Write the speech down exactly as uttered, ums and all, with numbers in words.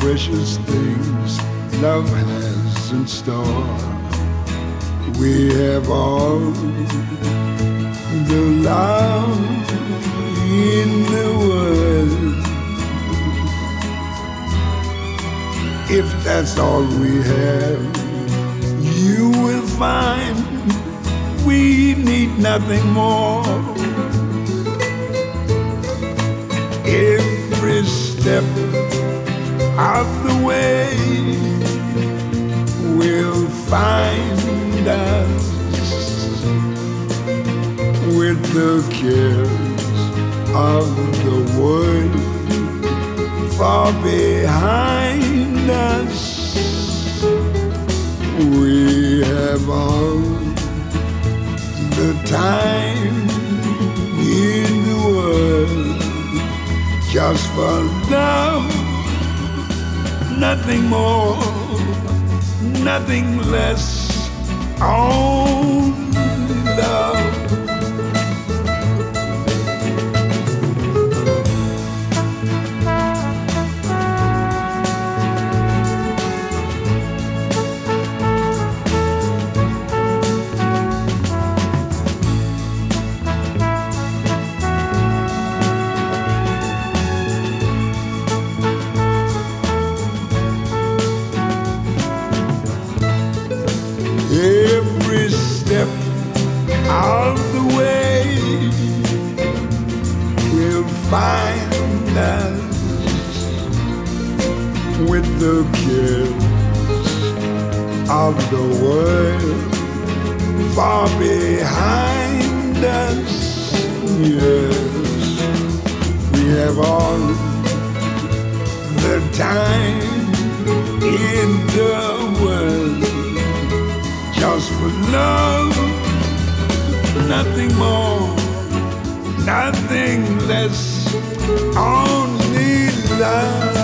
precious things love has in store. We have all the love in the world. If that's all we have, you will find we need nothing more. Every step of the way will find us with the cares of the world far behind us. We have all the time in the world just for love, nothing more, nothing less, only love. Every step of the way will find us with the cares of the world far behind us. Yes, we have all the time in the world just for love, nothing more, nothing less, only love.